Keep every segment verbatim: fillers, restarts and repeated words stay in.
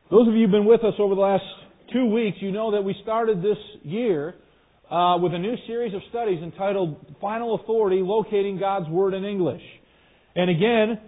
Those of you who've been with us over the last two weeks, you know that we started this year uh, with a new series of studies entitled Final Authority, Locating God's Word in English. And again,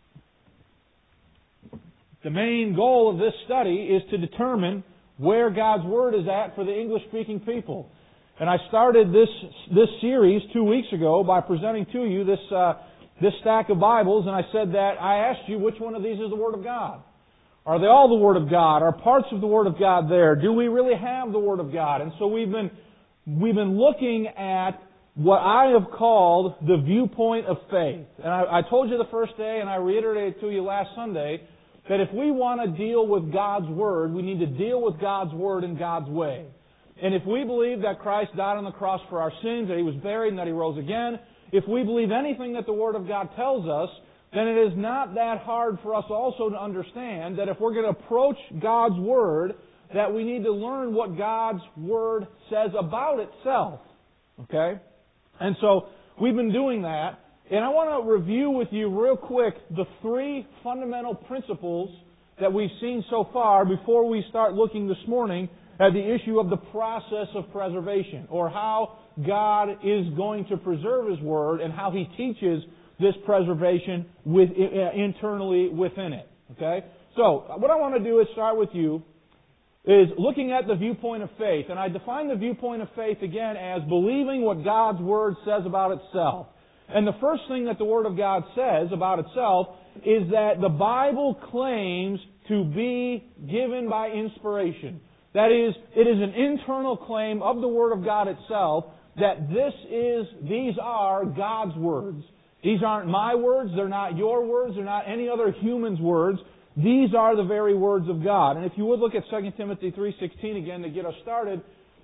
the main goal of this study is to determine where God's Word is at for the English-speaking people. And I started this this series two weeks ago by presenting to you this uh, this stack of Bibles, and I said that I asked you which one of these is the Word of God. Are they all the Word of God? Are parts of the Word of God there? Do we really have the Word of God? And so we've been we've been looking at what I have called the viewpoint of faith. And I, I told you the first day, and I reiterated to you last Sunday, that if we want to deal with God's Word, we need to deal with God's Word in God's way. And if we believe that Christ died on the cross for our sins, that He was buried and that He rose again, if we believe anything that the Word of God tells us, then it is not that hard for us also to understand that if we're going to approach God's Word, that we need to learn what God's Word says about itself. Okay? And so, we've been doing that, and I want to review with you real quick the three fundamental principles that we've seen so far before we start looking this morning at the issue of the process of preservation, or how God is going to preserve His Word and how He teaches this preservation with, uh, internally within it. Okay? So, what I want to do is start with you is looking at the viewpoint of faith. And I define the viewpoint of faith again as believing what God's Word says about itself. And the first thing that the Word of God says about itself is that the Bible claims to be given by inspiration. That is, it is an internal claim of the Word of God itself that this is, these are God's words. These aren't my words, they're not your words, they're not any other human's words. These are the very words of God. And if you would look at Second Timothy three sixteen again to get us started,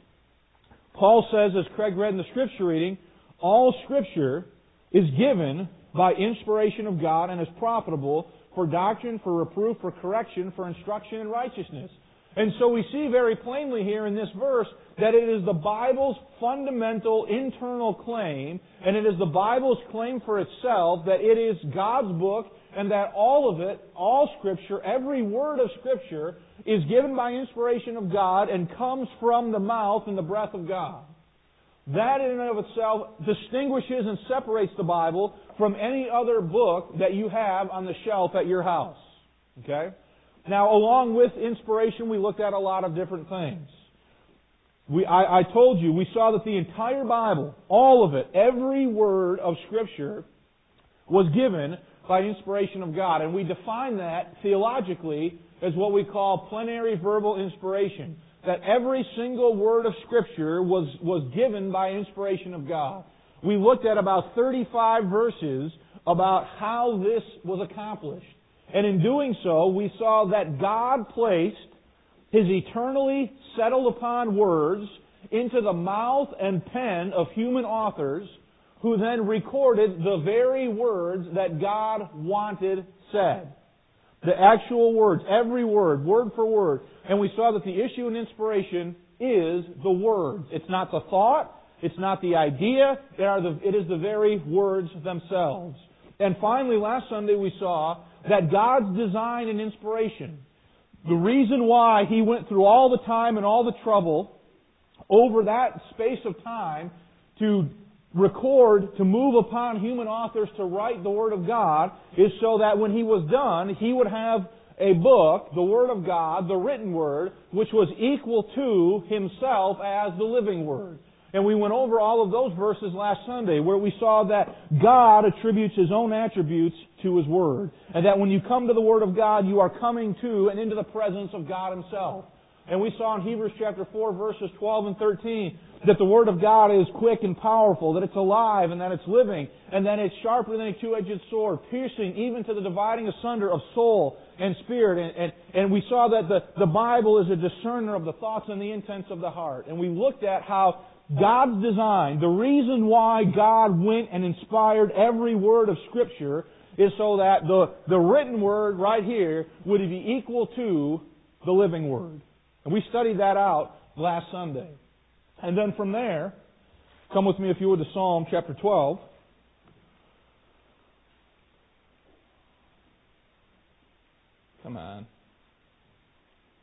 Paul says, as Craig read in the Scripture reading, all Scripture is given by inspiration of God and is profitable for doctrine, for reproof, for correction, for instruction in righteousness. And so we see very plainly here in this verse that it is the Bible's fundamental internal claim, and it is the Bible's claim for itself that it is God's book and that all of it, all Scripture, every word of Scripture is given by inspiration of God and comes from the mouth and the breath of God. That in and of itself distinguishes and separates the Bible from any other book that you have on the shelf at your house. Okay? Now, along with inspiration, we looked at a lot of different things. We, I, I told you, we saw that the entire Bible, all of it, every word of Scripture was given by inspiration of God. And we define that theologically as what we call plenary verbal inspiration. That every single word of Scripture was, was given by inspiration of God. We looked at about thirty-five verses about how this was accomplished. And in doing so, we saw that God placed His eternally settled upon words into the mouth and pen of human authors who then recorded the very words that God wanted said. The actual words, every word, word for word. And we saw that the issue in inspiration is the words. It's not the thought, it's not the idea, it, are the, it is the very words themselves. And finally, last Sunday we saw that God's design and inspiration, the reason why He went through all the time and all the trouble over that space of time to record, to move upon human authors to write the Word of God, is so that when He was done, He would have a book, the Word of God, the written Word, which was equal to Himself as the living Word. And we went over all of those verses last Sunday where we saw that God attributes His own attributes to His Word. And that when you come to the Word of God, you are coming to and into the presence of God Himself. And we saw in Hebrews chapter four verses twelve and thirteen that the Word of God is quick and powerful, that it's alive and that it's living, and that it's sharper than a two-edged sword, piercing even to the dividing asunder of soul and spirit. And, and, and we saw that the, the Bible is a discerner of the thoughts and the intents of the heart. And we looked at how God's design, the reason why God went and inspired every word of Scripture is so that the, the written Word right here would be equal to the living Word. And we studied that out last Sunday. And then from there, come with me if you would to Psalm chapter twelve. Come on.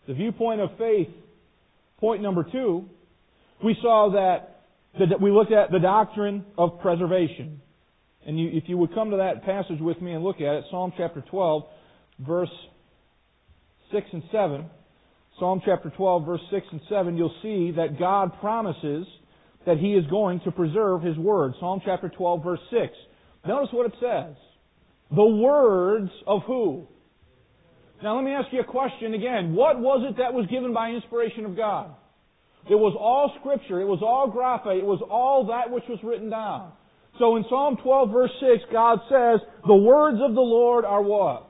The viewpoint of faith, point number two, we saw that, that we looked at the doctrine of preservation. And you, if you would come to that passage with me and look at it, Psalm chapter twelve, verse six and seven. Psalm chapter twelve, verse six and seven, you'll see that God promises that He is going to preserve His Word. Psalm chapter twelve, verse six. Notice what it says. The words of who? Now let me ask you a question again. What was it that was given by inspiration of God? It was all Scripture. It was all graphe. It was all that which was written down. So in Psalm twelve, verse six, God says, the words of the Lord are what?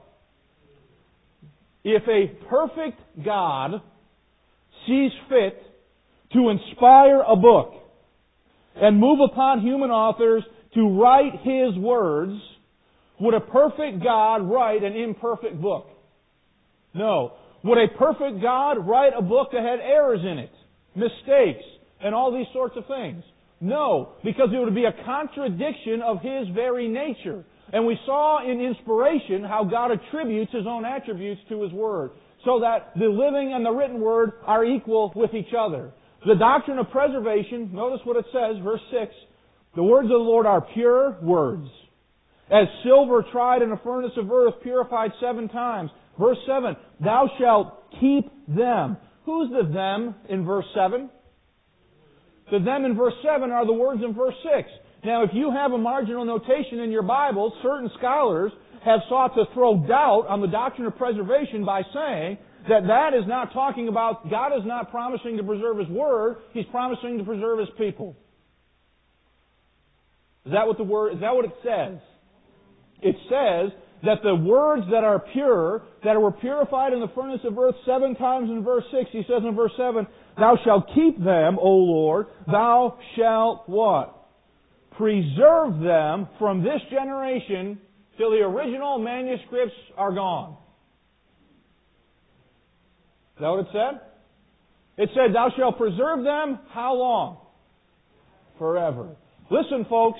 If a perfect God sees fit to inspire a book and move upon human authors to write His words, would a perfect God write an imperfect book? No. Would a perfect God write a book that had errors in it, mistakes, and all these sorts of things? No, because it would be a contradiction of His very nature. And we saw in inspiration how God attributes His own attributes to His Word, so that the living and the written Word are equal with each other. The doctrine of preservation, notice what it says, verse six, the words of the Lord are pure words, as silver tried in a furnace of earth, purified seven times. Verse seven, thou shalt keep them. Who's the them in verse seven? The them in verse seven are the words in verse six. Now, if you have a marginal notation in your Bible, certain scholars have sought to throw doubt on the doctrine of preservation by saying that that is not talking about, God is not promising to preserve His Word, He's promising to preserve His people. Is that what the word, is that what it says? It says that the words that are pure, that were purified in the furnace of earth seven times in verse six, He says in verse seven, thou shalt keep them, O Lord, thou shalt what? Preserve them from this generation till the original manuscripts are gone. Is that what it said? It said, thou shalt preserve them how long? Forever. Listen, folks.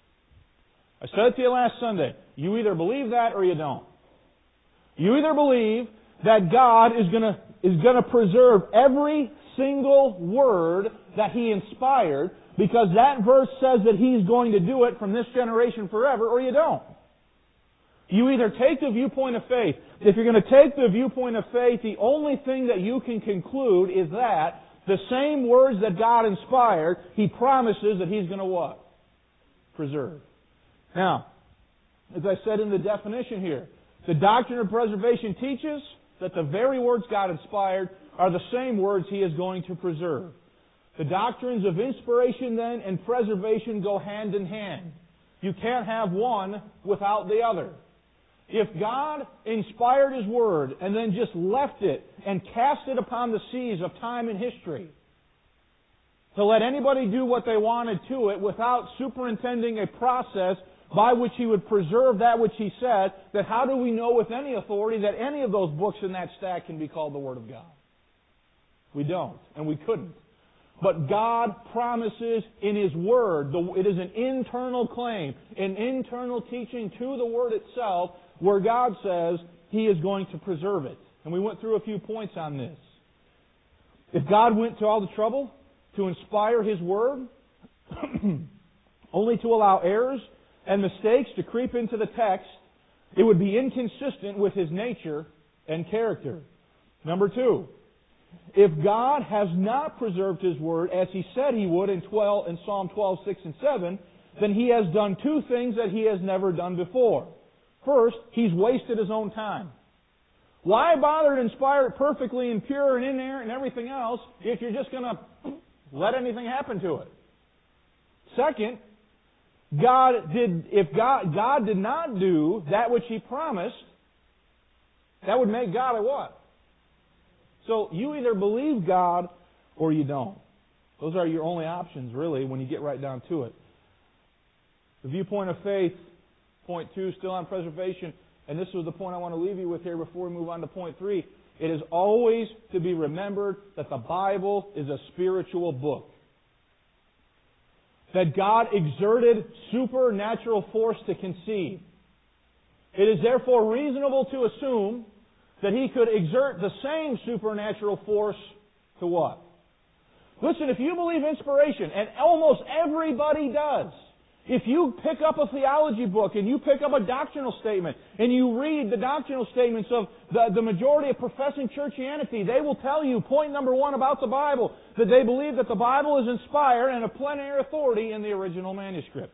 I said it to you last Sunday. You either believe that or you don't. You either believe that God is going to is going to preserve every single word that He inspired because that verse says that He's going to do it from this generation forever, or you don't. You either take the viewpoint of faith. If you're going to take the viewpoint of faith, the only thing that you can conclude is that the same words that God inspired, He promises that He's going to what? Preserve. Now, as I said in the definition here, the doctrine of preservation teaches that the very words God inspired are the same words He is going to preserve. The doctrines of inspiration then and preservation go hand in hand. You can't have one without the other. If God inspired His Word and then just left it and cast it upon the seas of time and history to let anybody do what they wanted to it without superintending a process by which He would preserve that which He said, then how do we know with any authority that any of those books in that stack can be called the Word of God? We don't, and we couldn't. But God promises in His Word, it is an internal claim, an internal teaching to the Word itself, where God says He is going to preserve it. And we went through a few points on this. If God went to all the trouble to inspire His Word, only to allow errors and mistakes to creep into the text, it would be inconsistent with His nature and character. Number two, if God has not preserved His Word as He said He would in, twelve, in Psalm twelve, six and seven, then He has done two things that He has never done before. First, He's wasted His own time. Why bother to inspire it perfectly and pure and inerrant and everything else if you're just going to let anything happen to it? Second, God did, if God, God did not do that which He promised, that would make God a what? So you either believe God or you don't. Those are your only options, really, when you get right down to it. The viewpoint of faith, point two, still on preservation, and this was the point I want to leave you with here before we move on to point three. It is always to be remembered that the Bible is a spiritual book. That God exerted supernatural force to conceive. It is therefore reasonable to assume that He could exert the same supernatural force to what? Listen, if you believe inspiration, and almost everybody does, if you pick up a theology book and you pick up a doctrinal statement and you read the doctrinal statements of the, the majority of professing churchianity, they will tell you, point number one about the Bible, that they believe that the Bible is inspired and of plenary authority in the original manuscript.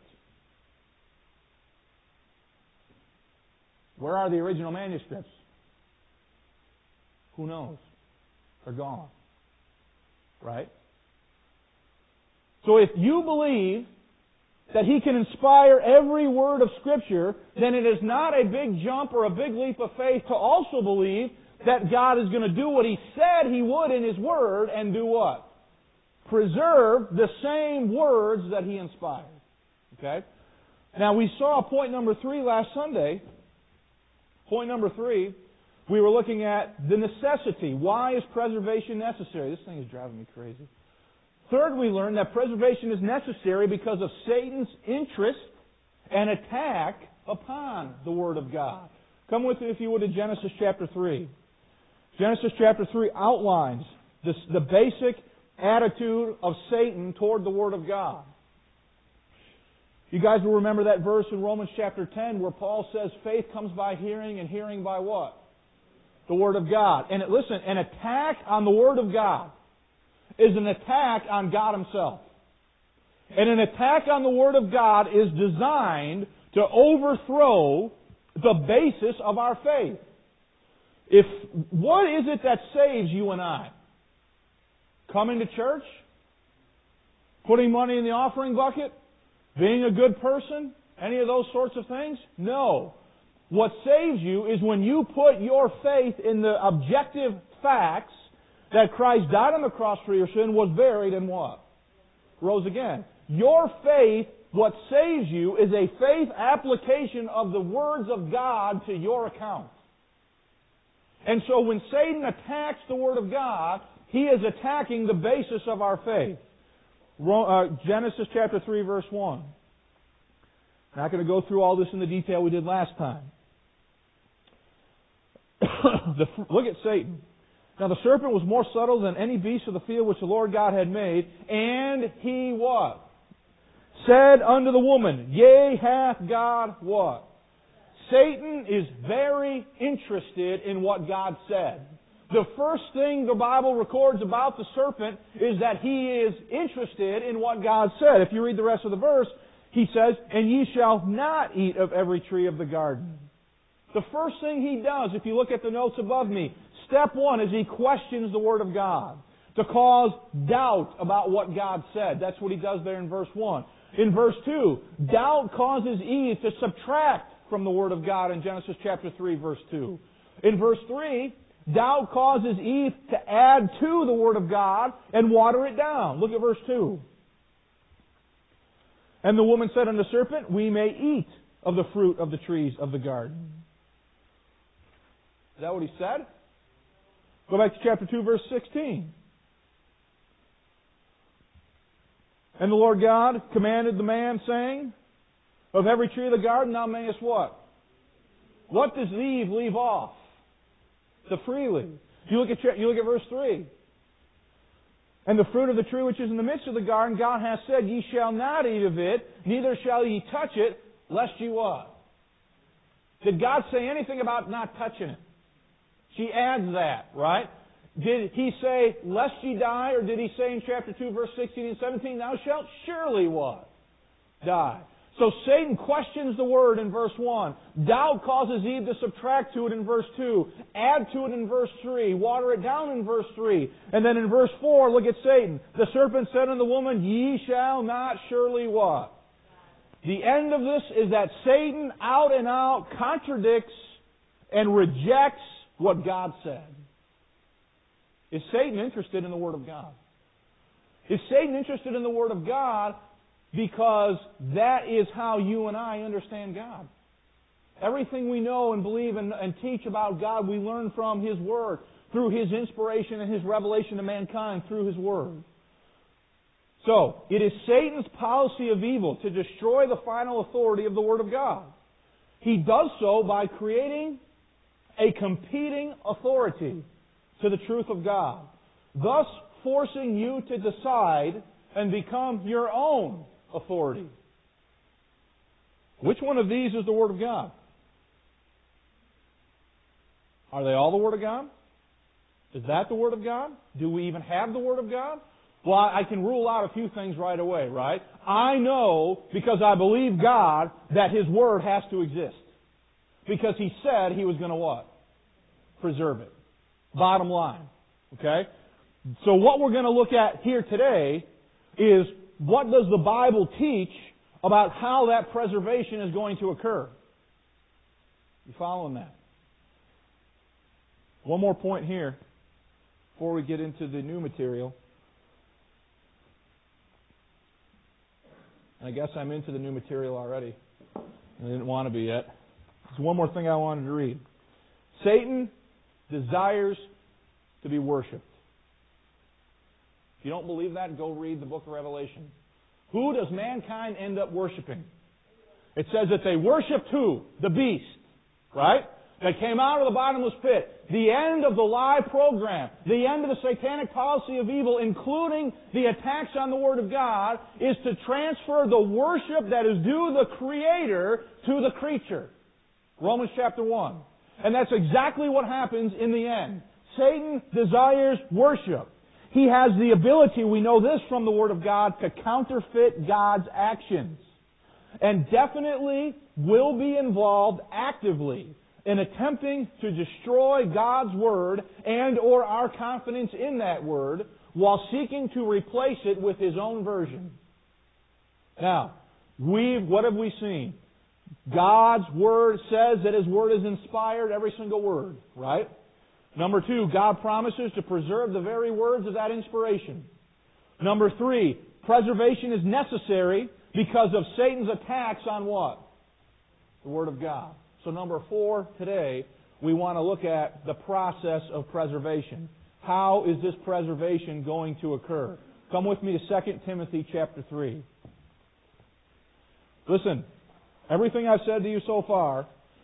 Where are the original manuscripts? Who knows? They're gone. Right? So if you believe that He can inspire every word of Scripture, then it is not a big jump or a big leap of faith to also believe that God is going to do what He said He would in His Word and do what? Preserve the same words that He inspired. Okay? Now we saw point number three last Sunday. Point number three, we were looking at the necessity. Why is preservation necessary? This thing is driving me crazy. Third, we learned that preservation is necessary because of Satan's interest and attack upon the Word of God. Come with me, if you would, to Genesis chapter three. Genesis chapter three outlines this, the basic attitude of Satan toward the Word of God. You guys will remember that verse in Romans chapter ten where Paul says faith comes by hearing, and hearing by what? The Word of God. And it, listen, an attack on the Word of God is an attack on God Himself. And an attack on the Word of God is designed to overthrow the basis of our faith. If what is it that saves you and I? Coming to church? Putting money in the offering bucket? Being a good person? Any of those sorts of things? No. What saves you is when you put your faith in the objective facts that Christ died on the cross for your sin, was buried, and what? Rose again. Your faith, what saves you, is a faith application of the words of God to your account. And so when Satan attacks the Word of God, he is attacking the basis of our faith. Genesis chapter three, verse one. I'm not going to go through all this in the detail we did last time. the, look at Satan. Now the serpent was more subtle than any beast of the field which the Lord God had made, and he what? Said unto the woman, Yea, hath God what? Satan is very interested in what God said. The first thing the Bible records about the serpent is that he is interested in what God said. If you read the rest of the verse, he says, And ye shall not eat of every tree of the garden. The first thing he does, if you look at the notes above me, step one is he questions the Word of God to cause doubt about what God said. That's what he does there in verse one. In verse two, doubt causes Eve to subtract from the Word of God in Genesis chapter three, verse two. In verse three, doubt causes Eve to add to the Word of God and water it down. Look at verse two. And the woman said unto the serpent, We may eat of the fruit of the trees of the garden. Is that what he said? Go back to chapter two, verse sixteen. And the Lord God commanded the man, saying, Of every tree of the garden thou mayest what? What does Eve leave off? The freely. You look at you look at verse three. And the fruit of the tree which is in the midst of the garden, God hath said, Ye shall not eat of it, neither shall ye touch it, lest ye what? Did God say anything about not touching it? She adds that, right? Did He say, lest ye die, or did He say in chapter two, verse sixteen and seventeen, Thou shalt surely what? Die. So Satan questions the Word in verse one. Doubt causes Eve to subtract to it in verse two. Add to it in verse three. Water it down in verse three. And then in verse four, look at Satan. The serpent said unto the woman, Ye shall not surely what? The end of this is that Satan out and out contradicts and rejects what God said. Is Satan interested in the Word of God? Is Satan interested in the Word of God because that is how you and I understand God? Everything we know and believe and, and teach about God, we learn from His Word, through His inspiration and His revelation to mankind through His Word. So, it is Satan's policy of evil to destroy the final authority of the Word of God. He does so by creating a competing authority to the truth of God, thus forcing you to decide and become your own authority. Which one of these is the Word of God? Are they all the Word of God? Is that the Word of God? Do we even have the Word of God? Well, I can rule out a few things right away, right? I know, because I believe God, that His Word has to exist. Because He said He was going to what? Preserve it. Bottom line. Okay? So what we're going to look at here today is, what does the Bible teach about how that preservation is going to occur? You following that? One more point here before we get into the new material. I guess I'm into the new material already. I didn't want to be yet. There's one more thing I wanted to read. Satan desires to be worshipped. If you don't believe that, go read the book of Revelation. Who does mankind end up worshiping? It says that they worshipped who? The beast. Right? They came out of the bottomless pit. The end of the lie program, the end of the satanic policy of evil, including the attacks on the Word of God, is to transfer the worship that is due the Creator to the creature. Romans chapter one. And that's exactly what happens in the end. Satan desires worship. He has the ability, we know this from the Word of God, to counterfeit God's actions. And definitely will be involved actively in attempting to destroy God's Word and or our confidence in that Word while seeking to replace it with his own version. Now, we've, what have we seen? God's Word says that His Word is inspired, every single word, right? Number two, God promises to preserve the very words of that inspiration. Number three, preservation is necessary because of Satan's attacks on what? The Word of God. So number four, today, we want to look at the process of preservation. How is this preservation going to occur? Come with me to Second Timothy chapter three. Listen, everything I've said to you so far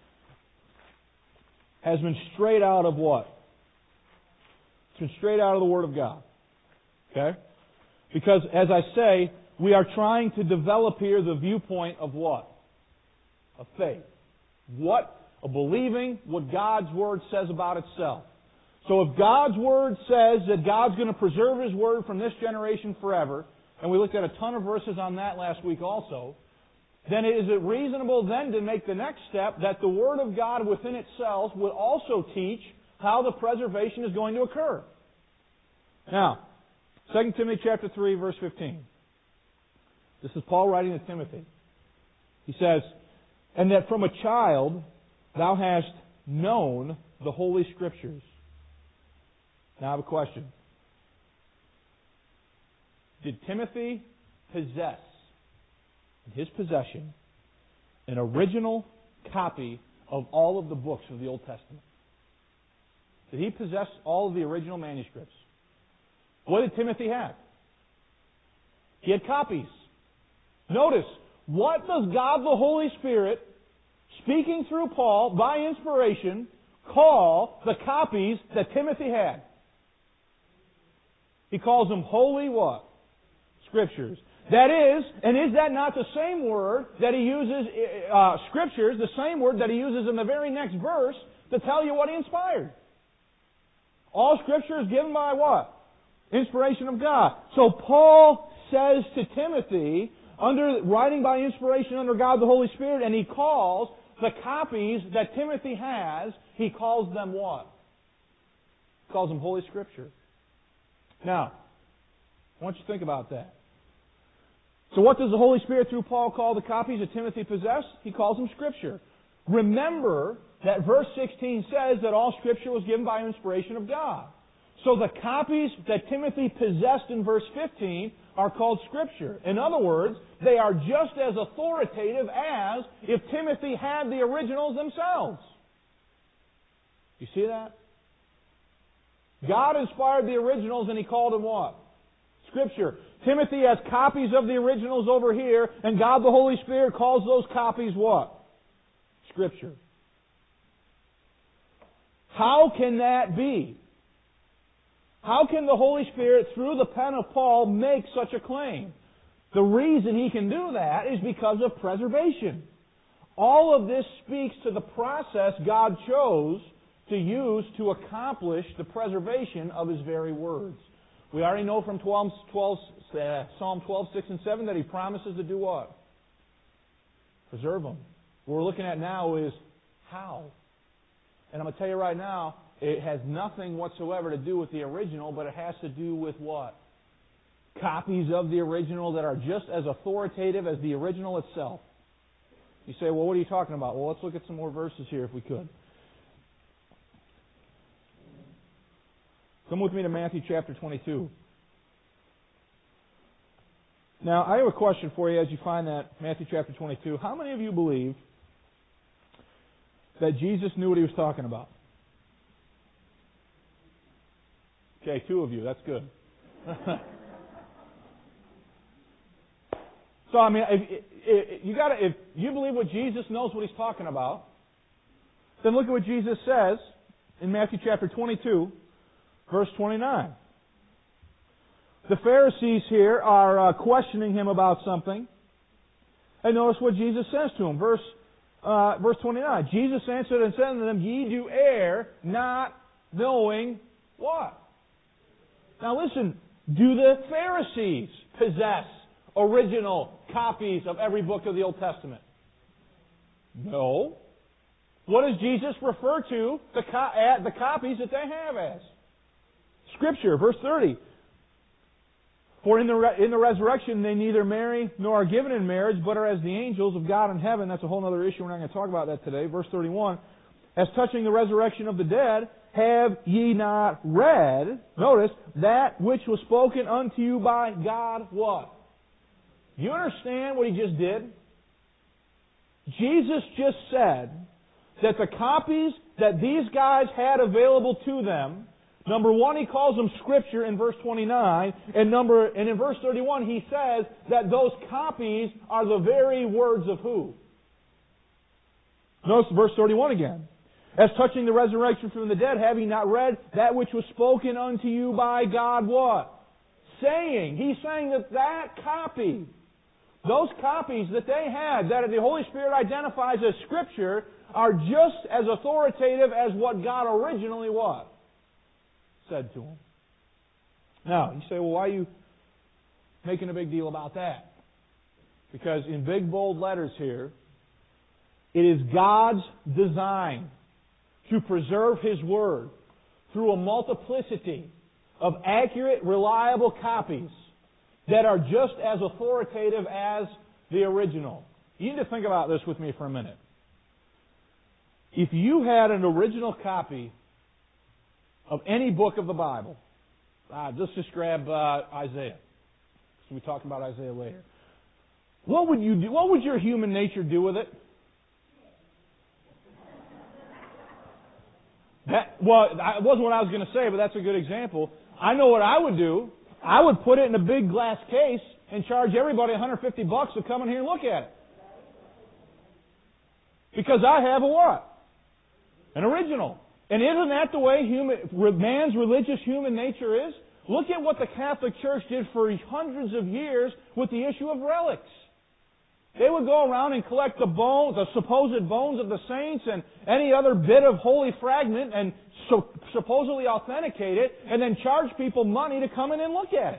has been straight out of what? It's been straight out of the Word of God. Okay? Because, as I say, we are trying to develop here the viewpoint of what? Of faith. What? Of believing what God's Word says about itself. So if God's Word says that God's going to preserve His Word from this generation forever, and we looked at a ton of verses on that last week also, then is it reasonable then to make the next step that the Word of God within itself would also teach how the preservation is going to occur? Now, Second Timothy chapter three, verse fifteen. This is Paul writing to Timothy. He says, "And that from a child thou hast known the Holy Scriptures." Now I have a question. Did Timothy possess in his possession an original copy of all of the books of the Old Testament? Did he possess all of the original manuscripts? What did Timothy have? He had copies. Notice, what does God the Holy Spirit, speaking through Paul by inspiration, call the copies that Timothy had? He calls them holy what? Scriptures. That is, and is that not the same word that he uses, uh, Scriptures, the same word that he uses in the very next verse to tell you what he inspired? All Scripture is given by what? Inspiration of God. So Paul says to Timothy, under writing by inspiration under God the Holy Spirit, and he calls the copies that Timothy has, he calls them what? He calls them Holy Scripture. Now, I want you to think about that. So what does the Holy Spirit through Paul call the copies that Timothy possessed? He calls them Scripture. Remember that verse sixteen says that all Scripture was given by inspiration of God. So the copies that Timothy possessed in verse fifteen are called Scripture. In other words, they are just as authoritative as if Timothy had the originals themselves. You see that? God inspired the originals and He called them what? Scripture. Timothy has copies of the originals over here, and God the Holy Spirit calls those copies what? Scripture. How can that be? How can the Holy Spirit, through the pen of Paul, make such a claim? The reason he can do that is because of preservation. All of this speaks to the process God chose to use to accomplish the preservation of His very words. We already know from twelve, twelve, uh, Psalm twelve, six and seven that He promises to do what? Preserve them. What we're looking at now is how. And I'm going to tell you right now, it has nothing whatsoever to do with the original, but it has to do with what? Copies of the original that are just as authoritative as the original itself. You say, well, what are you talking about? Well, let's look at some more verses here if we could. Come with me to Matthew chapter twenty-two. Now, I have a question for you as you find that, Matthew chapter twenty-two. How many of you believe that Jesus knew what He was talking about? Okay, two of you. That's good. So, I mean, if, if, you gotta, if you believe what Jesus knows what He's talking about, then look at what Jesus says in Matthew chapter twenty-two, verse twenty-nine. The Pharisees here are uh, questioning Him about something. And notice what Jesus says to them. Verse, uh, verse twenty-nine. Jesus answered and said unto them, Ye do err, not knowing what? Now listen, do the Pharisees possess original copies of every book of the Old Testament? No. What does Jesus refer to the, co- the copies that they have as? Scripture, verse thirty. For in the, re- in the resurrection they neither marry nor are given in marriage, but are as the angels of God in heaven. That's a whole other issue. We're not going to talk about that today. Verse thirty-one. As touching the resurrection of the dead, have ye not read, notice, that which was spoken unto you by God, what? You understand what He just did? Jesus just said that the copies that these guys had available to them, number one, He calls them Scripture in verse twenty-nine, and number and in verse thirty-one He says that those copies are the very words of who? Notice verse thirty-one again. As touching the resurrection from the dead, have ye not read that which was spoken unto you by God what? Saying. He's saying that that copy, those copies that they had, that the Holy Spirit identifies as Scripture, are just as authoritative as what God originally what? Said to them. Now, you say, well, why are you making a big deal about that? Because in big, bold letters here, it is God's design to preserve His Word through a multiplicity of accurate, reliable copies that are just as authoritative as the original. You need to think about this with me for a minute. If you had an original copy of any book of the Bible, uh, let's just grab uh, Isaiah. So we talk about Isaiah later. What would you do? What would your human nature do with it? That, well, it wasn't what I was going to say, but that's a good example. I know what I would do. I would put it in a big glass case and charge everybody one hundred fifty bucks to come in here and look at it. Because I have a what? An original. And isn't that the way human, man's religious human nature is? Look at what the Catholic Church did for hundreds of years with the issue of relics. They would go around and collect the bones, the supposed bones of the saints and any other bit of holy fragment and so, supposedly authenticate it and then charge people money to come in and look at it.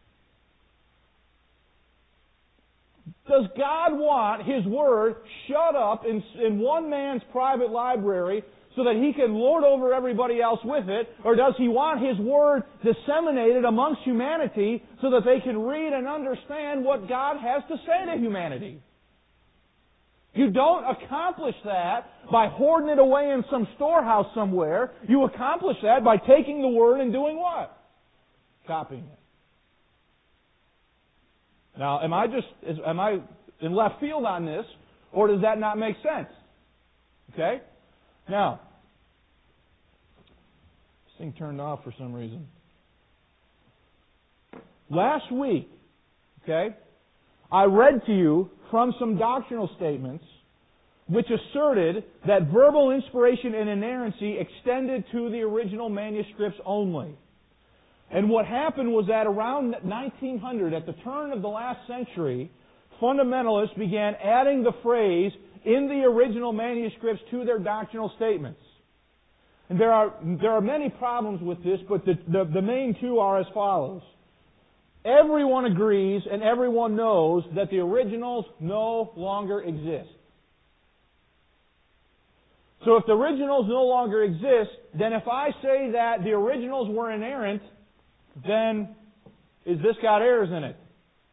Does God want His Word shut up in, in one man's private library so that he can lord over everybody else with it? Or does He want His Word disseminated amongst humanity so that they can read and understand what God has to say to humanity? You don't accomplish that by hoarding it away in some storehouse somewhere. You accomplish that by taking the Word and doing what? Copying it. Now, am I just am I in left field on this, or does that not make sense? Okay? Now, this thing turned off for some reason. Last week, okay, I read to you from some doctrinal statements which asserted that verbal inspiration and inerrancy extended to the original manuscripts only. And what happened was that around nineteen hundred, at the turn of the last century, fundamentalists began adding the phrase in the original manuscripts to their doctrinal statements. And there are, there are many problems with this, but the, the, the main two are as follows. Everyone agrees and everyone knows that the originals no longer exist. So if the originals no longer exist, then if I say that the originals were inerrant, then is this got errors in it?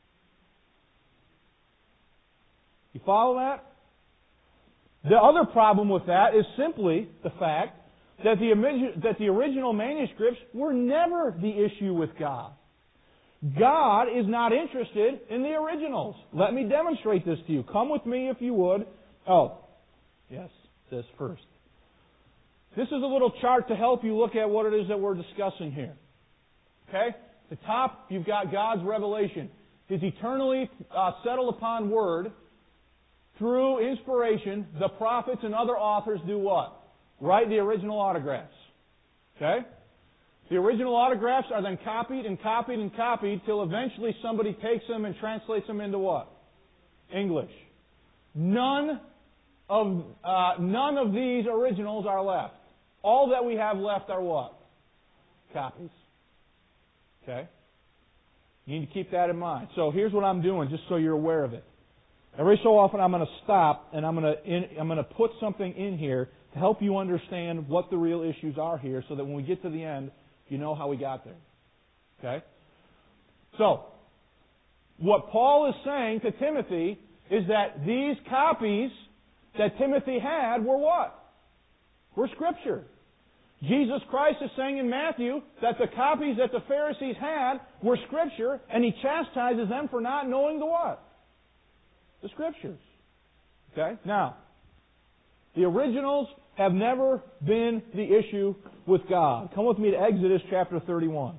You follow that? The other problem with that is simply the fact that the, that the original manuscripts were never the issue with God. God is not interested in the originals. Let me demonstrate this to you. Come with me if you would. Oh, yes, this first. This is a little chart to help you look at what it is that we're discussing here. Okay? At the top, you've got God's revelation. His eternally uh, settled upon Word. Through inspiration, the prophets and other authors do what? Write the original autographs. Okay? The original autographs are then copied and copied and copied till eventually somebody takes them and translates them into what? English. None of, uh, none of these originals are left. All that we have left are what? Copies. Okay? You need to keep that in mind. So here's what I'm doing, just so you're aware of it. Every so often I'm going to stop and I'm going to in, I'm going to put something in here to help you understand what the real issues are here, so that when we get to the end, you know how we got there. Okay? So, what Paul is saying to Timothy is that these copies that Timothy had were what? Were Scripture. Jesus Christ is saying in Matthew that the copies that the Pharisees had were Scripture, and He chastises them for not knowing the what? The Scriptures. Okay? Now, the originals have never been the issue with God. Come with me to Exodus chapter thirty-one.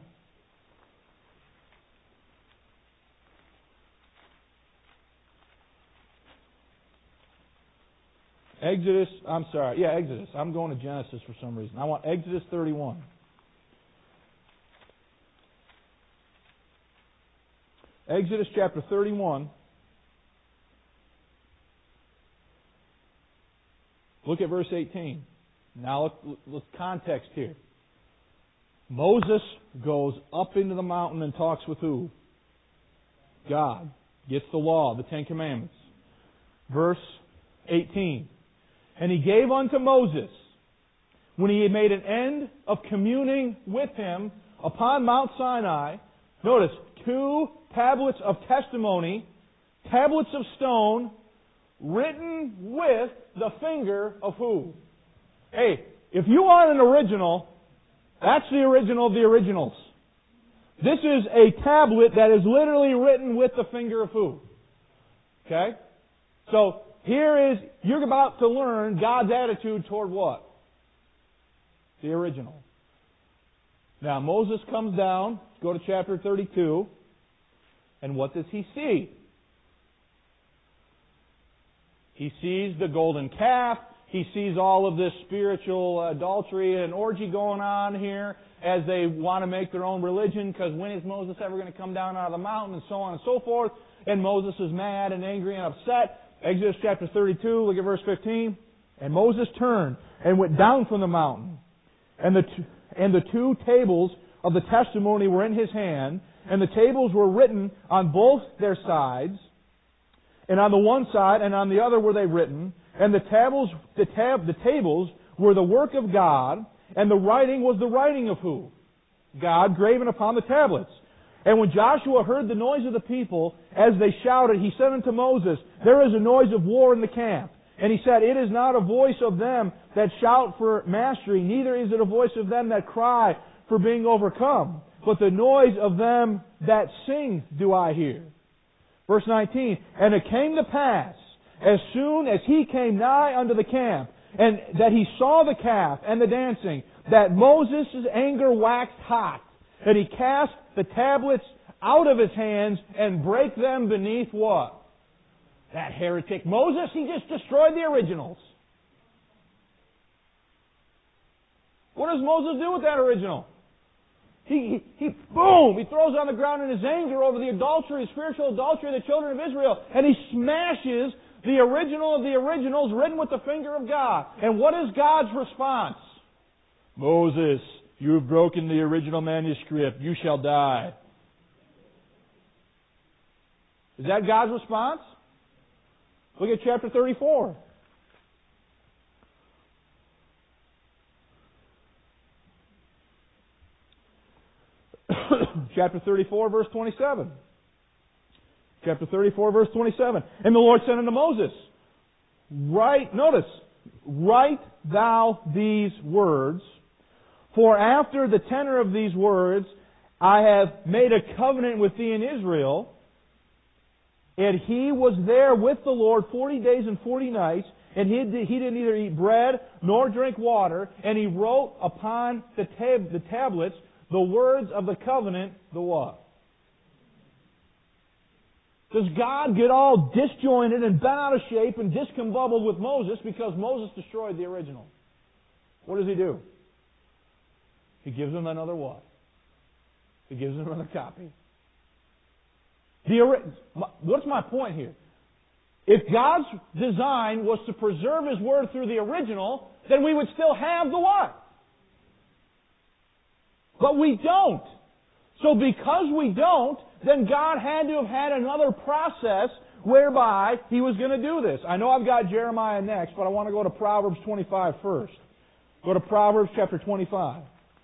Exodus, I'm sorry, yeah, Exodus. I'm going to Genesis for some reason. I want Exodus thirty-one. Exodus chapter thirty-one. Look at verse eighteen. Now look, look context here. Moses goes up into the mountain and talks with who? God. Gets the law, the Ten Commandments. Verse eighteen. And he gave unto Moses, when he had made an end of communing with him upon Mount Sinai, notice, two tablets of testimony, tablets of stone, written with the finger of who? Hey, if you want an original, that's the original of the originals. This is a tablet that is literally written with the finger of who? Okay? So, here is, you're about to learn God's attitude toward what? The original. Now, Moses comes down, go to chapter thirty-two, and what does he see? He sees the golden calf. He sees all of this spiritual adultery and orgy going on here as they want to make their own religion, because when is Moses ever going to come down out of the mountain, and so on and so forth. And Moses is mad and angry and upset. Exodus chapter thirty-two, look at verse fifteen. And Moses turned and went down from the mountain. And the, t- and the two tables of the testimony were in his hand. And the tables were written on both their sides. And on the one side and on the other were they written. And the tables, the, tab, the tables were the work of God. And the writing was the writing of who? God, graven upon the tablets. And when Joshua heard the noise of the people, as they shouted, he said unto Moses, there is a noise of war in the camp. And he said, it is not a voice of them that shout for mastery, neither is it a voice of them that cry for being overcome, but the noise of them that sing do I hear. Verse nineteen, and it came to pass, as soon as he came nigh unto the camp, and that he saw the calf and the dancing, that Moses' anger waxed hot, and he cast the tablets out of his hands and brake them beneath what? That heretic Moses, he just destroyed the originals. What does Moses do with that original? He, he, he, boom, he throws on the ground in his anger over the adultery, spiritual adultery of the children of Israel, and he smashes the original of the originals written with the finger of God. And what is God's response? Moses, you have broken the original manuscript. You shall die. Is that God's response? Look at chapter thirty-four. Chapter thirty-four, verse twenty-seven. Chapter thirty-four, verse twenty-seven. And the Lord said unto Moses, Write, notice, write thou these words, for after the tenor of these words I have made a covenant with thee in Israel. And he was there with the Lord forty days and forty nights, and he, did, he did neither eat bread nor drink water, and he wrote upon the, tab, the tablets the words of the covenant, the what? Does God get all disjointed and bent out of shape and discombobbled with Moses because Moses destroyed the original? What does He do? He gives him another what? He gives him another copy. The, what's my point here? If God's design was to preserve His Word through the original, then we would still have the what? But we don't. So because we don't, then God had to have had another process whereby He was going to do this. I know I've got Jeremiah next, but I want to go to Proverbs twenty-five first. Go to Proverbs chapter twenty-five.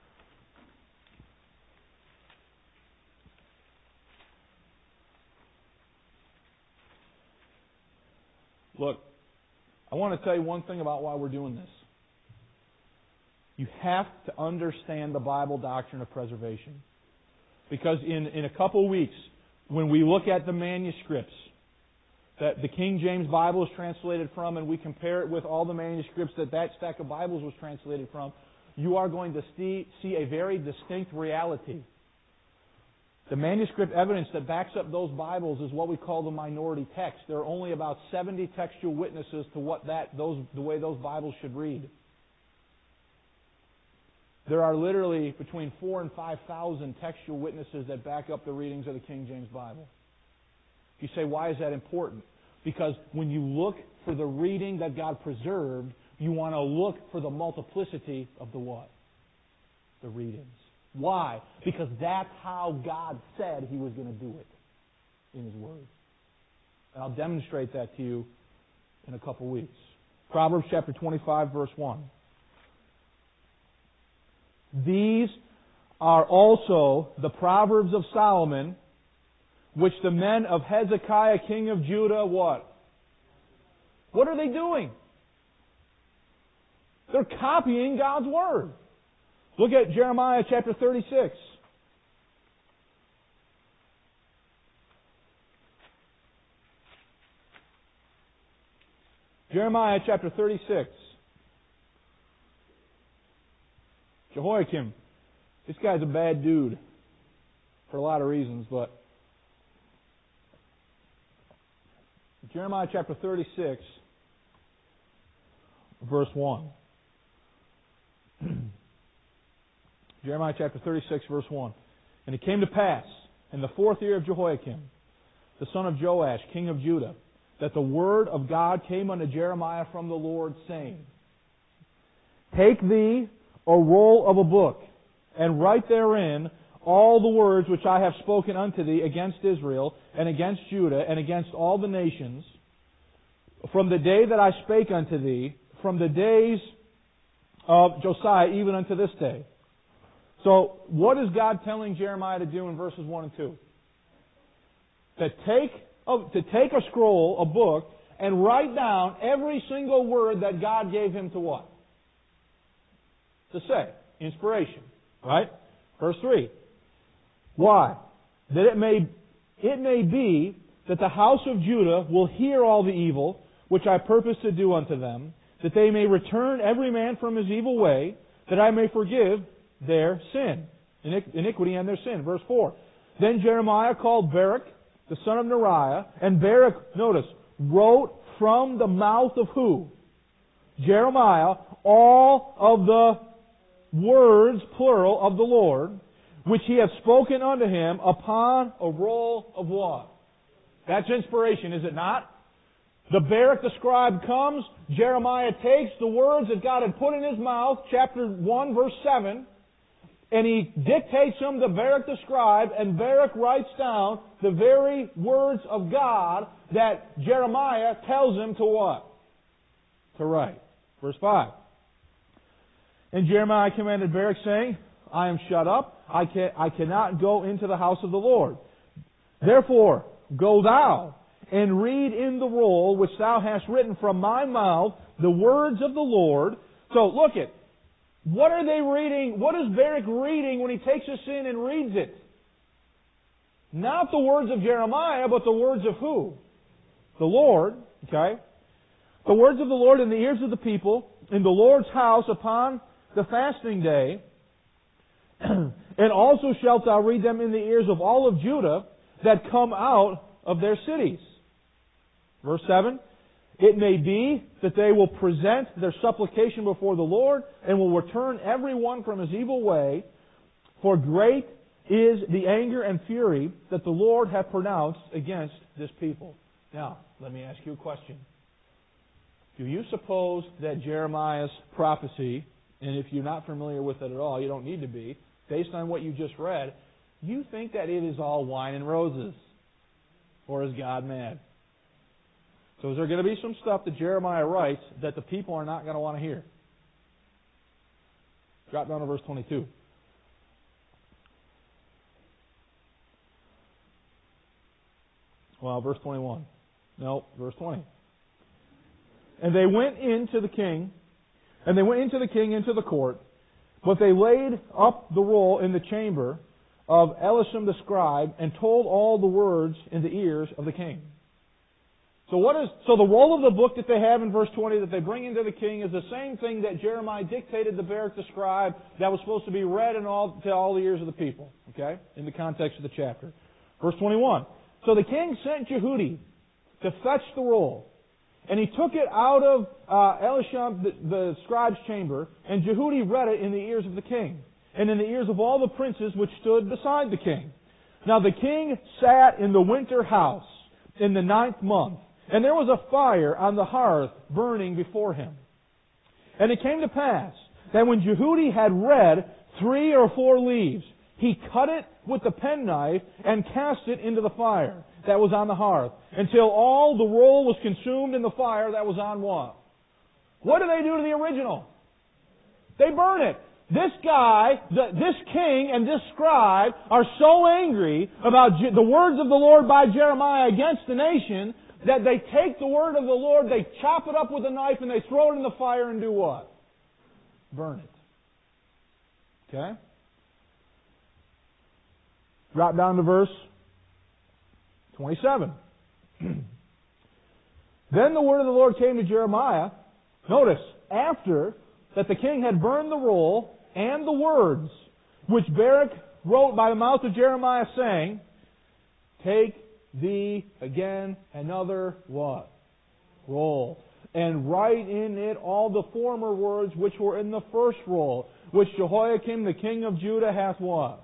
Look, I want to tell you one thing about why we're doing this. You have to understand the Bible doctrine of preservation. Because in, in a couple of weeks, when we look at the manuscripts that the King James Bible is translated from, and we compare it with all the manuscripts that that stack of Bibles was translated from, you are going to see, see a very distinct reality. The manuscript evidence that backs up those Bibles is what we call the minority text. There are only about seventy textual witnesses to what that those the way those Bibles should read. There are literally between four and five thousand textual witnesses that back up the readings of the King James Bible. You say, why is that important? Because when you look for the reading that God preserved, you want to look for the multiplicity of the what? The readings. Why? Because that's how God said He was going to do it in His Word. And I'll demonstrate that to you in a couple weeks. Proverbs chapter twenty-five, verse one. These are also the Proverbs of Solomon, which the men of Hezekiah, king of Judah, what? What are they doing? They're copying God's Word. Look at Jeremiah chapter thirty-six. Jeremiah chapter thirty-six. Jehoiakim. This guy's a bad dude for a lot of reasons, but Jeremiah chapter thirty-six, verse one. Jeremiah chapter thirty-six, verse one. And it came to pass in the fourth year of Jehoiakim, the son of Joash, king of Judah, that the word of God came unto Jeremiah from the Lord, saying, Take thee a roll of a book, and write therein all the words which I have spoken unto thee against Israel, and against Judah, and against all the nations, from the day that I spake unto thee, from the days of Josiah, even unto this day. So, what is God telling Jeremiah to do in verses one and two? To take a, to take a scroll, a book, and write down every single word that God gave him to what? To say. Inspiration. Right? Verse three. Why? That it may, it may be that the house of Judah will hear all the evil which I purpose to do unto them, that they may return every man from his evil way, that I may forgive their sin, iniquity and their sin. Verse four. Then Jeremiah called Baruch, the son of Neriah, and Baruch, notice, wrote from the mouth of who? Jeremiah, all of the words, plural, of the Lord, which He hath spoken unto him upon a roll of what? That's inspiration, is it not? The Baruch the scribe comes, Jeremiah takes the words that God had put in his mouth, chapter one, verse seven, and he dictates them to Baruch the scribe, and Baruch writes down the very words of God that Jeremiah tells him to what? To write. Verse five. And Jeremiah commanded Baruch, saying, I am shut up, I, can, I cannot go into the house of the Lord. Therefore, go thou, and read in the roll which thou hast written from my mouth the words of the Lord. So, look it. What are they reading? What is Baruch reading when he takes this in and reads it? Not the words of Jeremiah, but the words of who? The Lord. Okay? The words of the Lord in the ears of the people, in the Lord's house upon the fasting day. And also shalt thou read them in the ears of all of Judah that come out of their cities. Verse seven. It may be that they will present their supplication before the Lord and will return every one from his evil way, for great is the anger and fury that the Lord hath pronounced against this people. Now, let me ask you a question. Do you suppose that Jeremiah's prophecy, and if you're not familiar with it at all, you don't need to be, based on what you just read, you think that it is all wine and roses? Or is God mad? So is there going to be some stuff that Jeremiah writes that the people are not going to want to hear? Drop down to verse twenty-two. Well, verse twenty-one. No, verse twenty. And they went into the king, and they went into the king into the court, but they laid up the roll in the chamber of Elisham the scribe, and told all the words in the ears of the king. So what is so the roll of the book that they have in verse twenty that they bring into the king is the same thing that Jeremiah dictated to Baruch the scribe that was supposed to be read in all, to all the ears of the people. Okay? In the context of the chapter. Verse twenty-one. So the king sent Jehudi to fetch the roll. And he took it out of uh, Elisham, the, the scribe's chamber, and Jehudi read it in the ears of the king, and in the ears of all the princes which stood beside the king. Now the king sat in the winter house in the ninth month, and there was a fire on the hearth burning before him. And it came to pass that when Jehudi had read three or four leaves, he cut it with the penknife and cast it into the fire that was on the hearth, until all the roll was consumed in the fire that was on what? What do they do to the original? They burn it. This guy, the, this king and this scribe are so angry about Je- the words of the Lord by Jeremiah against the nation that they take the word of the Lord, they chop it up with a knife, and they throw it in the fire and do what? Burn it. Okay? Drop down to verse twenty-seven. Then the word of the Lord came to Jeremiah. Notice, after that the king had burned the roll and the words which Baruch wrote by the mouth of Jeremiah, saying, take thee again another what? Roll. And write in it all the former words which were in the first roll, which Jehoiakim the king of Judah hath what?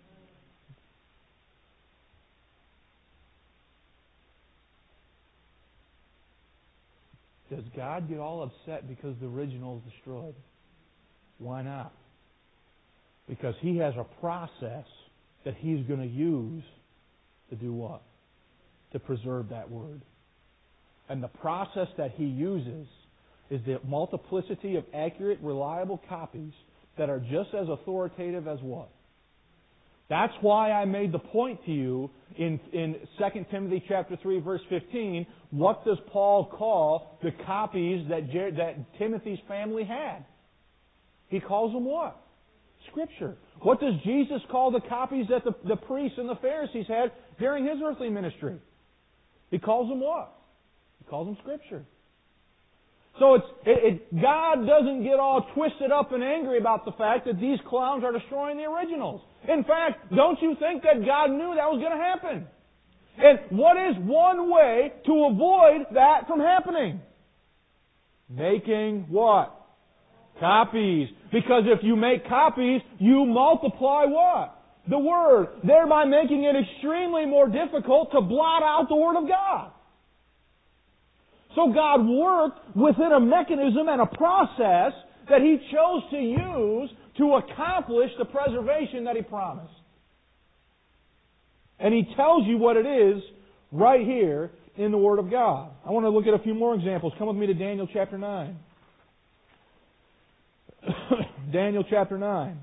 Does God get all upset because the original is destroyed? Why not? Because He has a process that He's going to use to do what? To preserve that word. And the process that He uses is the multiplicity of accurate, reliable copies that are just as authoritative as what? That's why I made the point to you in, in Second Timothy chapter three, verse fifteen. What does Paul call the copies that, Jer- that Timothy's family had? He calls them what? Scripture. What does Jesus call the copies that the, the priests and the Pharisees had during His earthly ministry? He calls them what? He calls them Scripture. So it's, it, it, God doesn't get all twisted up and angry about the fact that these clowns are destroying the originals. In fact, don't you think that God knew that was going to happen? And what is one way to avoid that from happening? Making what? Copies. Because if you make copies, you multiply what? The Word. Thereby making it extremely more difficult to blot out the Word of God. So God worked within a mechanism and a process that He chose to use to accomplish the preservation that He promised. And He tells you what it is right here in the Word of God. I want to look at a few more examples. Come with me to Daniel chapter nine. Daniel chapter nine.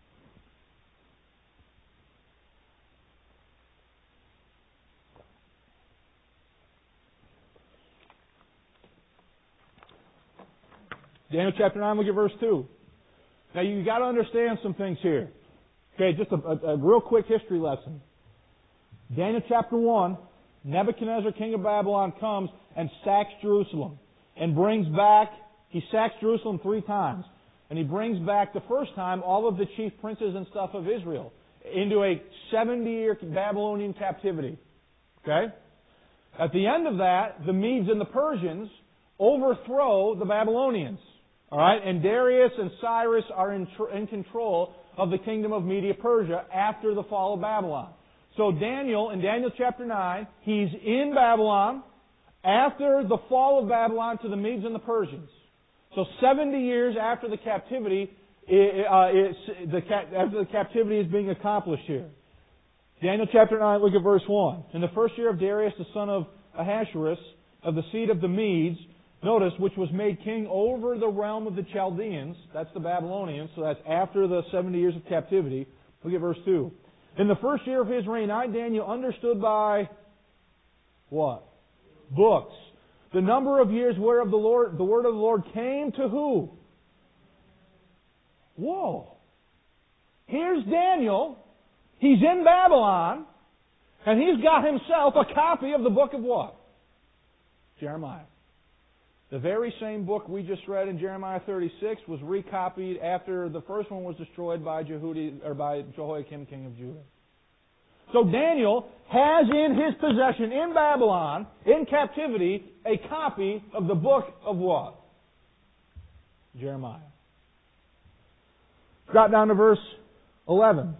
Daniel chapter nine, look at verse two. Now you've got to understand some things here. Okay, just a, a, a real quick history lesson. Daniel chapter one, Nebuchadnezzar, king of Babylon, comes and sacks Jerusalem and brings back, he sacks Jerusalem three times. And he brings back the first time all of the chief princes and stuff of Israel into a seventy-year Babylonian captivity. Okay? At the end of that, the Medes and the Persians overthrow the Babylonians. All right? And Darius and Cyrus are in, tr- in control of the kingdom of Media-Persia after the fall of Babylon. So Daniel, in Daniel chapter nine, he's in Babylon after the fall of Babylon to the Medes and the Persians. So seventy years after the captivity, uh, it's, the, after the captivity is being accomplished here. Daniel chapter nine, look at verse one. In the first year of Darius, the son of Ahasuerus, of the seed of the Medes, notice, which was made king over the realm of the Chaldeans, that's the Babylonians, so that's after the seventy years of captivity. Look at verse two. In the first year of his reign, I, Daniel, understood by what? Books. The number of years whereof the Lord, the word of the Lord came to who? Whoa. Here's Daniel. He's in Babylon. And he's got himself a copy of the book of what? Jeremiah. The very same book we just read in Jeremiah thirty-six was recopied after the first one was destroyed by Jehudi, or by Jehoiakim, king of Judah. So Daniel has in his possession in Babylon, in captivity, a copy of the book of what? Jeremiah. Drop down to verse eleven.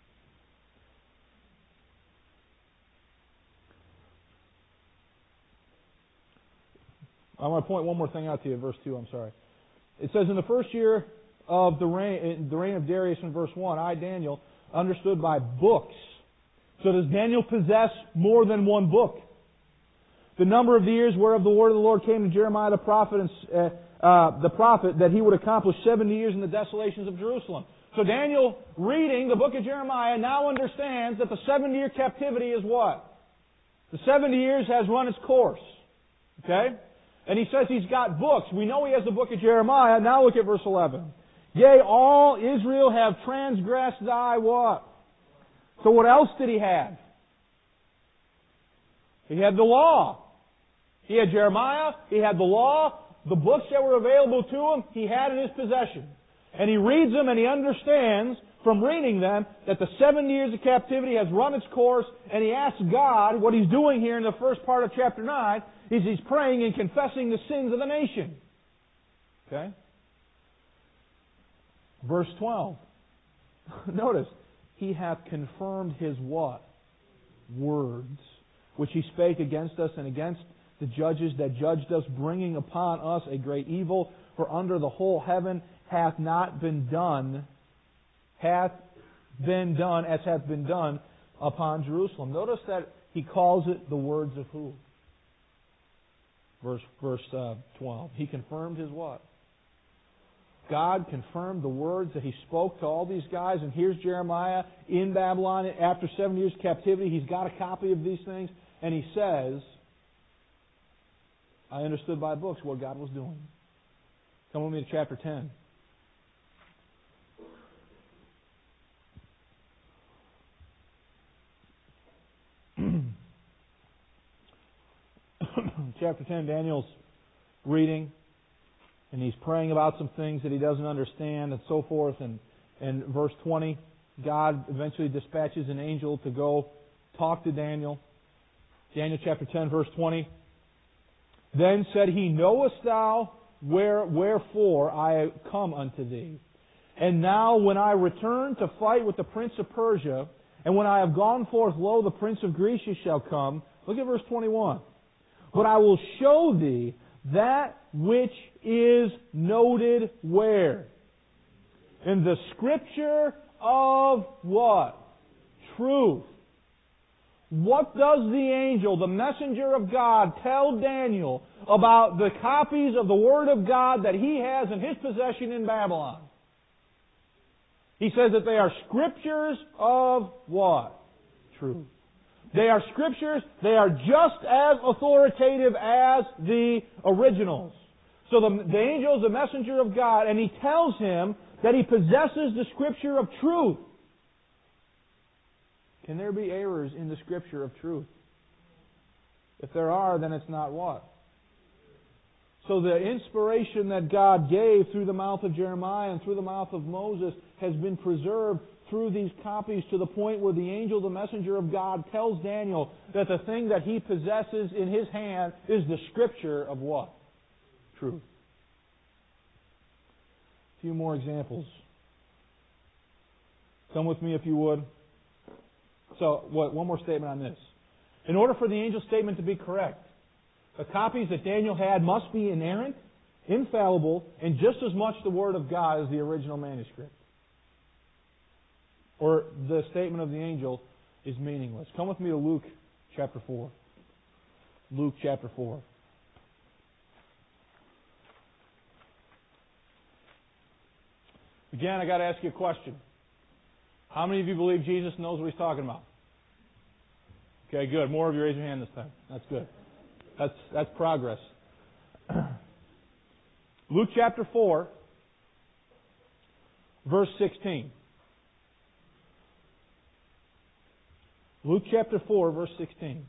I want to point one more thing out to you, verse two, I'm sorry. It says, in the first year of the reign, the reign of Darius in verse one, I, Daniel, understood by books. So does Daniel possess more than one book? The number of the years whereof the word of the Lord came to Jeremiah the prophet, and, uh, uh, the prophet, that he would accomplish seventy years in the desolations of Jerusalem. So Daniel, reading the book of Jeremiah, now understands that the seventy-year captivity is what? The seventy years has run its course. Okay? And he says he's got books. We know he has the book of Jeremiah. Now look at verse eleven. Yea, all Israel have transgressed thy what? So what else did he have? He had the law. He had Jeremiah. He had the law. The books that were available to him, he had in his possession. And he reads them and he understands from reading them that the seven years of captivity has run its course, and he asks God, what he's doing here in the first part of chapter nine, is he's praying and confessing the sins of the nation. Okay? Verse twelve. Notice, he hath confirmed his what? Words, which he spake against us and against the judges that judged us, bringing upon us a great evil. For under the whole heaven hath not been done, hath been done as hath been done upon Jerusalem. Notice that he calls it the words of who? Verse verse uh, twelve. He confirmed his what? God confirmed the words that he spoke to all these guys. And here's Jeremiah in Babylon after seven years of captivity. He's got a copy of these things. And he says, I understood by books what God was doing. Come with me to chapter ten. Chapter ten, Daniel's reading, and he's praying about some things that he doesn't understand and so forth. And, and verse twenty, God eventually dispatches an angel to go talk to Daniel. Daniel chapter ten, verse twenty. Then said he, Knowest thou where, wherefore I come unto thee? And now when I return to fight with the prince of Persia, and when I have gone forth, lo, the prince of Greece shall come. Look at verse twenty-one. But I will show thee that which is noted where? In the Scripture of what? Truth. What does the angel, the messenger of God, tell Daniel about the copies of the Word of God that he has in his possession in Babylon? He says that they are Scriptures of what? Truth. They are Scriptures, they are just as authoritative as the originals. So the, the angel is the messenger of God, and he tells him that he possesses the Scripture of truth. Can there be errors in the Scripture of truth? If there are, then it's not what? So the inspiration that God gave through the mouth of Jeremiah and through the mouth of Moses has been preserved through these copies to the point where the angel, the messenger of God, tells Daniel that the thing that he possesses in his hand is the Scripture of what? Truth. A few more examples. Come with me if you would. So, what, one more statement on this. In order for the angel's statement to be correct, the copies that Daniel had must be inerrant, infallible, and just as much the Word of God as the original manuscript. Or the statement of the angel is meaningless. Come with me to Luke chapter four. Luke chapter four. Again, I got to ask you a question. How many of you believe Jesus knows what He's talking about? Okay, good. More of you raise your hand this time. That's good. That's that's progress. Luke chapter four, verse sixteen. Luke chapter four, verse sixteen.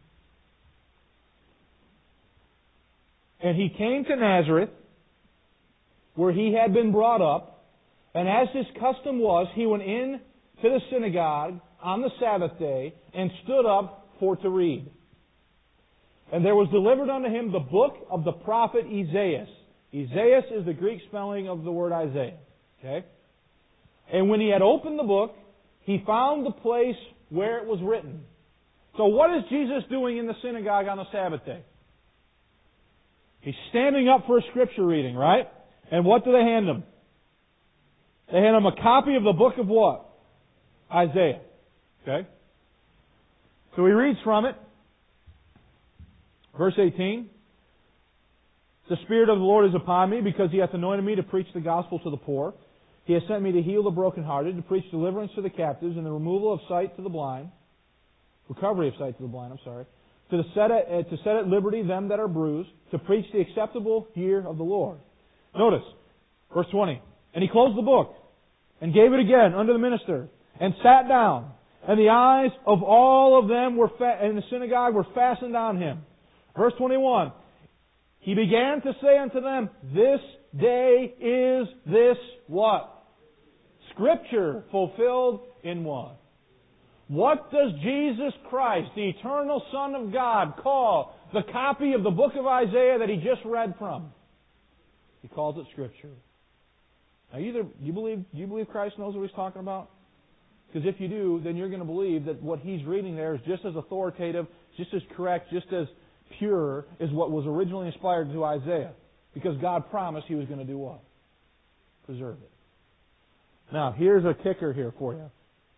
And he came to Nazareth, where he had been brought up, and as his custom was, he went in to the synagogue on the Sabbath day, and stood up for to read. And there was delivered unto him the book of the prophet Isaiah. Isaiah is the Greek spelling of the word Isaiah. Okay? And when he had opened the book, he found the place where it was written. So what is Jesus doing in the synagogue on the Sabbath day? He's standing up for a scripture reading, right? And what do they hand him? They hand him a copy of the book of what? Isaiah. Okay? So he reads from it. Verse eighteen. The Spirit of the Lord is upon me, because He hath anointed me to preach the gospel to the poor. He has sent me to heal the brokenhearted, to preach deliverance to the captives, and the removal of sight to the blind. Recovery of sight to the blind, I'm sorry. To, the set at, uh, to set at liberty them that are bruised, to preach the acceptable year of the Lord. Notice, verse twenty. And he closed the book, and gave it again unto the minister, and sat down. And the eyes of all of them were fa- in the synagogue were fastened on him. Verse twenty-one. He began to say unto them, This day is this what? Scripture fulfilled in what? What does Jesus Christ, the eternal Son of God, call the copy of the book of Isaiah that he just read from? He calls it Scripture. Now, either you believe you believe Christ knows what He's talking about? Because if you do, then you're going to believe that what He's reading there is just as authoritative, just as correct, just as pure as what was originally inspired to Isaiah. Because God promised He was going to do what? Preserve it. Now, here's a kicker here for you.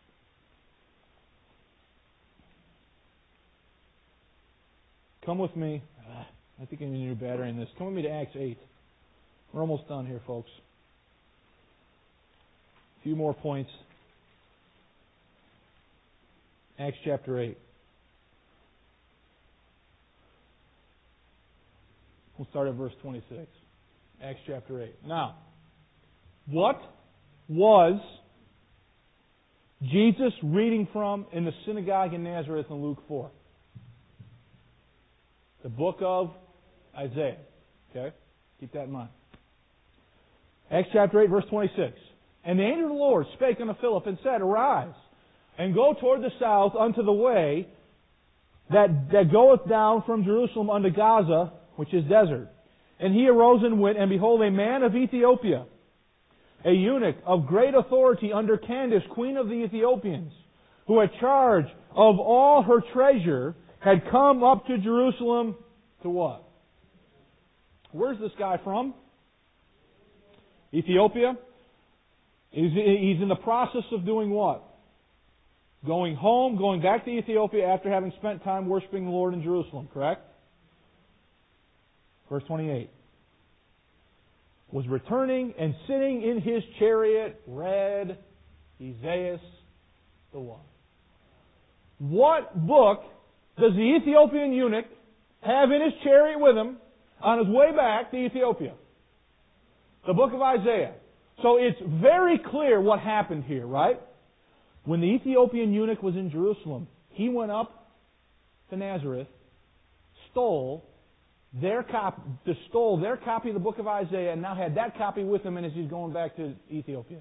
Come with me. I think I need a new battery in this. Come with me to Acts eight. We're almost done here, folks. A few more points. Acts chapter eight. We'll start at verse twenty-six. Acts chapter eight. Now, what was Jesus reading from in the synagogue in Nazareth in Luke four? The book of Isaiah. Okay? Keep that in mind. Acts chapter eight, verse twenty-six. And the angel of the Lord spake unto Philip and said, Arise, and go toward the south unto the way that, that goeth down from Jerusalem unto Gaza, which is desert. And he arose and went, and behold, a man of Ethiopia, a eunuch of great authority under Candace, queen of the Ethiopians, who had charge of all her treasure, had come up to Jerusalem to what? Where's this guy from? Ethiopia. He's, he's in the process of doing what? Going home, going back to Ethiopia after having spent time worshiping the Lord in Jerusalem, correct? Verse twenty-eight. Was returning and sitting in his chariot, read Isaiah the one. What book does the Ethiopian eunuch have in his chariot with him on his way back to Ethiopia? The book of Isaiah. So it's very clear what happened here, right? When the Ethiopian eunuch was in Jerusalem, he went up to Nazareth, stole their copy, stole their copy of the book of Isaiah, and now had that copy with him as he's going back to Ethiopia.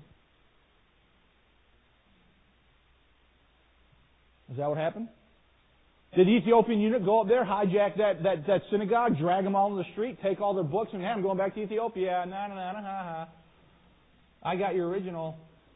Is that what happened? Did the Ethiopian eunuch go up there, hijack that, that, that synagogue, drag them all in the street, take all their books, and yeah, I'm going back to Ethiopia. Nah, nah, nah, nah, nah. I got your original.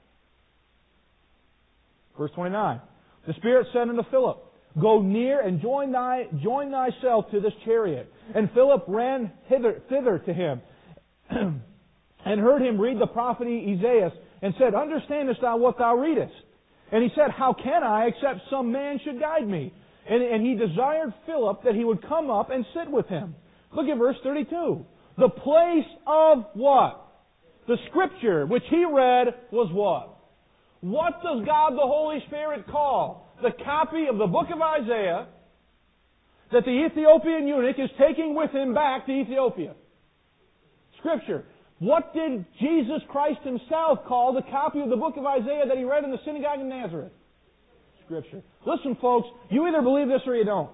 Verse twenty-nine. The Spirit said unto Philip, Go near and join thy join thyself to this chariot. And Philip ran hither, thither to him, and heard him read the prophet Isaiah, and said, Understandest thou what thou readest? And he said, How can I, except some man should guide me? And, and he desired Philip that he would come up and sit with him. Look at verse thirty-two. The place of what? The Scripture, which he read, was what? What does God the Holy Spirit call the copy of the book of Isaiah that the Ethiopian eunuch is taking with him back to Ethiopia? Scripture. What did Jesus Christ Himself call the copy of the book of Isaiah that He read in the synagogue in Nazareth? Scripture. Listen, folks, you either believe this or you don't.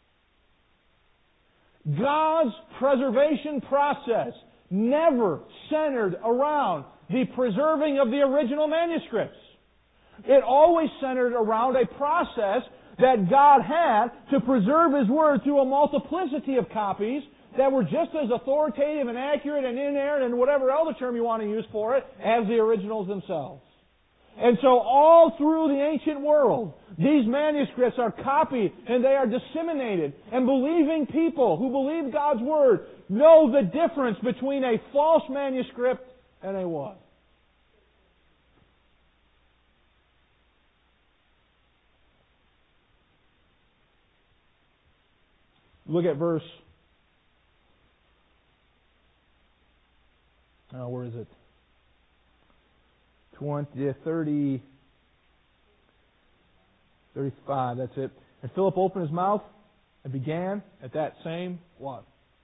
God's preservation process never centered around the preserving of the original manuscripts. It always centered around a process that God had to preserve His Word through a multiplicity of copies that were just as authoritative and accurate and inerrant and whatever other term you want to use for it as the originals themselves. And so all through the ancient world, these manuscripts are copied and they are disseminated. And believing people who believe God's Word know the difference between a false manuscript and a what? Look at verse, oh, where is it? twenty, thirty, thirty-five, that's it. And Philip opened his mouth and began at that same what?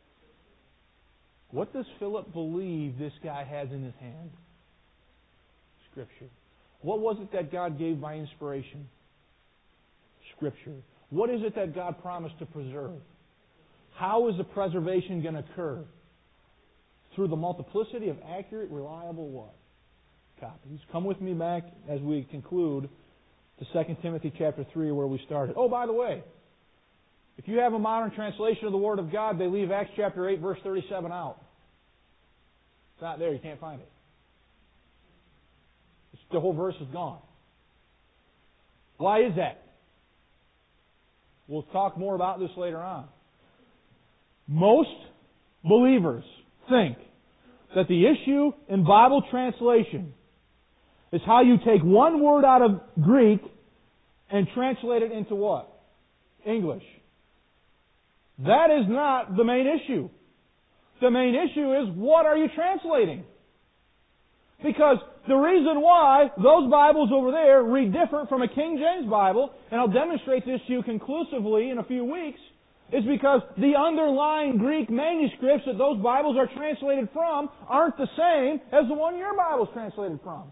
What does Philip believe this guy has in his hand? Scripture. What was it that God gave by inspiration? Scripture. What is it that God promised to preserve? How is the preservation going to occur? Through the multiplicity of accurate, reliable what? Copies. Come with me back as we conclude to Second Timothy chapter three where we started. Oh, by the way, if you have a modern translation of the Word of God, they leave Acts chapter eight verse thirty-seven out. It's not there. You can't find it. It's, the whole verse is gone. Why is that? We'll talk more about this later on. Most believers think that the issue in Bible translation is how you take one word out of Greek and translate it into what? English. That is not the main issue. The main issue is, what are you translating? Because the reason why those Bibles over there read different from a King James Bible, and I'll demonstrate this to you conclusively in a few weeks, is because the underlying Greek manuscripts that those Bibles are translated from aren't the same as the one your Bible's translated from.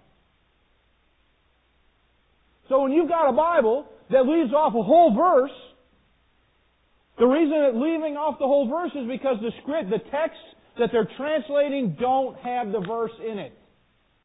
So when you've got a Bible that leaves off a whole verse, the reason it's leaving off the whole verse is because the script, the texts that they're translating don't have the verse in it.